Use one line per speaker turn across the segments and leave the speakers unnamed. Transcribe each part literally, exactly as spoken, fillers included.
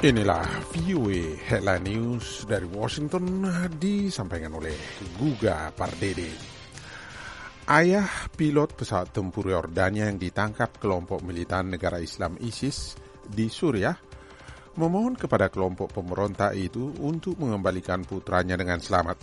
Inilah V O A Headline News dari Washington disampaikan oleh Guga Pardede. Ayah pilot pesawat tempur Yordania yang ditangkap kelompok militan negara Islam ISIS di Suriah memohon kepada kelompok pemberontak itu untuk mengembalikan putranya dengan selamat.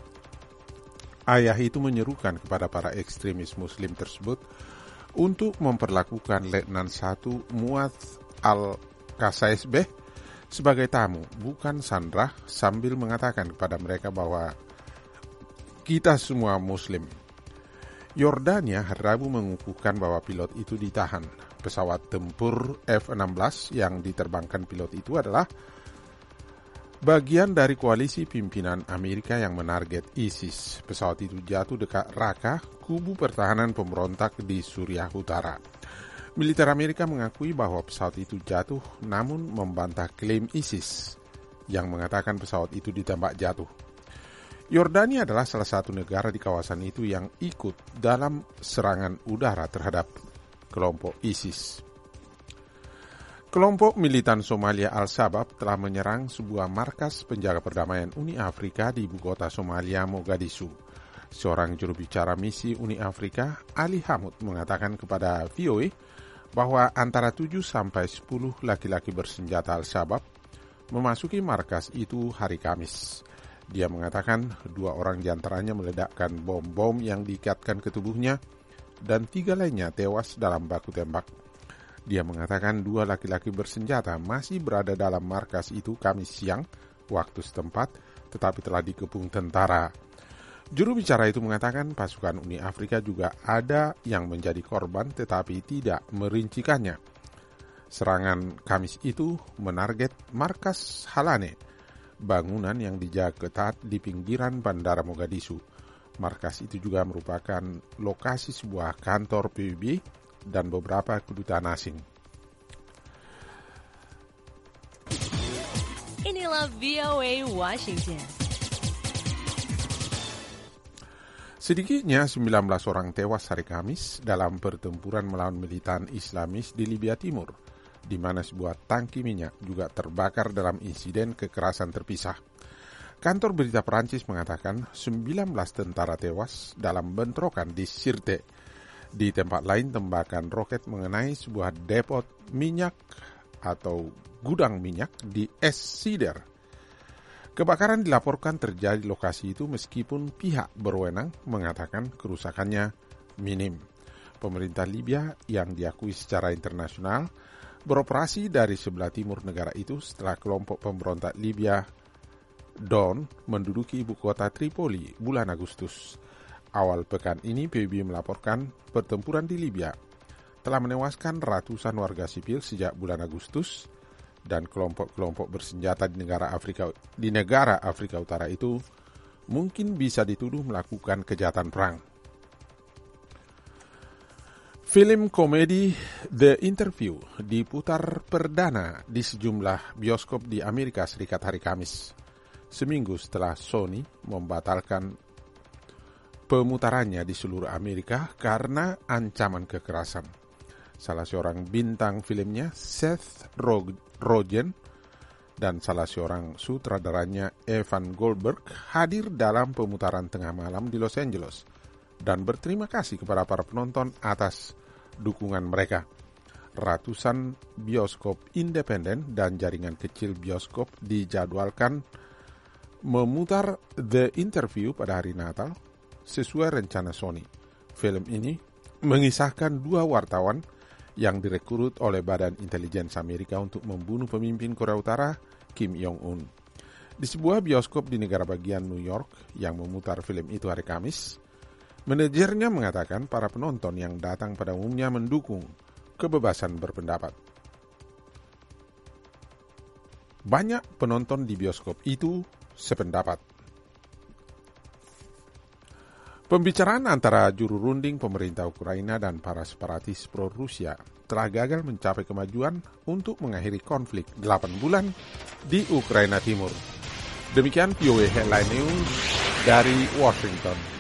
Ayah itu menyerukan kepada para ekstremis muslim tersebut untuk memperlakukan Letnan satu Muadz Al-Qasaisbeh sebagai tamu, bukan sandera, sambil mengatakan kepada mereka bahwa kita semua muslim. Yordania hari Rabu mengukuhkan bahwa pilot itu ditahan. Pesawat tempur F enam belas yang diterbangkan pilot itu adalah bagian dari koalisi pimpinan Amerika yang menarget ISIS. Pesawat itu jatuh dekat Raqqa, kubu pertahanan pemberontak di Suriah Utara. Militer Amerika mengakui bahwa pesawat itu jatuh namun membantah klaim ISIS yang mengatakan pesawat itu ditembak jatuh. Yordania adalah salah satu negara di kawasan itu yang ikut dalam serangan udara terhadap kelompok ISIS. Kelompok militan Somalia Al-Shabaab telah menyerang sebuah markas penjaga perdamaian Uni Afrika di ibu kota Somalia, Mogadishu. Seorang juru bicara misi Uni Afrika, Ali Hamud, mengatakan kepada V O A bahwa antara tujuh sampai sepuluh laki-laki bersenjata Al-Shabaab memasuki markas itu hari Kamis. Dia mengatakan dua orang diantaranya meledakkan bom-bom yang diikatkan ke tubuhnya dan tiga lainnya tewas dalam baku tembak. Dia mengatakan dua laki-laki bersenjata masih berada dalam markas itu Kamis siang waktu setempat, tetapi telah dikepung tentara. Juru bicara itu mengatakan pasukan Uni Afrika juga ada yang menjadi korban tetapi tidak merincikannya. Serangan Kamis itu menarget markas Halane, bangunan yang dijaga ketat di pinggiran Bandara Mogadishu. Markas itu juga merupakan lokasi sebuah kantor P B B dan beberapa kedutaan asing.
Inilah V O A Washington.
Sedikitnya sembilan belas orang tewas hari Kamis dalam pertempuran melawan militan Islamis di Libya Timur, di mana sebuah tangki minyak juga terbakar dalam insiden kekerasan terpisah. Kantor berita Perancis mengatakan sembilan belas tentara tewas dalam bentrokan di Sirte. Di tempat lain, tembakan roket mengenai sebuah depot minyak atau gudang minyak di Es Sider. Kebakaran dilaporkan terjadi di lokasi itu meskipun pihak berwenang mengatakan kerusakannya minim. Pemerintah Libya yang diakui secara internasional beroperasi dari sebelah timur negara itu setelah kelompok pemberontak Libya Dawn menduduki ibu kota Tripoli bulan Agustus. Awal pekan ini P B B melaporkan pertempuran di Libya telah menewaskan ratusan warga sipil sejak bulan Agustus, dan kelompok-kelompok bersenjata di negara Afrika di negara Afrika Utara itu mungkin bisa dituduh melakukan kejahatan perang. Film komedi The Interview diputar perdana di sejumlah bioskop di Amerika Serikat hari Kamis, seminggu setelah Sony membatalkan pemutarannya di seluruh Amerika karena ancaman kekerasan. Salah seorang bintang filmnya, Seth Rogen, dan salah seorang sutradaranya, Evan Goldberg, hadir dalam pemutaran tengah malam di Los Angeles dan berterima kasih kepada para penonton atas dukungan mereka. Ratusan bioskop independen dan jaringan kecil bioskop dijadwalkan memutar The Interview pada hari Natal sesuai rencana Sony. Film ini mengisahkan dua wartawan yang direkrut oleh Badan Intelijen Amerika untuk membunuh pemimpin Korea Utara, Kim Jong-un. Di sebuah bioskop di negara bagian New York yang memutar film itu hari Kamis, manajernya mengatakan para penonton yang datang pada umumnya mendukung kebebasan berpendapat. Banyak penonton di bioskop itu sependapat. Pembicaraan antara juru runding pemerintah Ukraina dan para separatis pro-Rusia telah gagal mencapai kemajuan untuk mengakhiri konflik delapan bulan di Ukraina Timur. Demikian V O A Headline News dari Washington.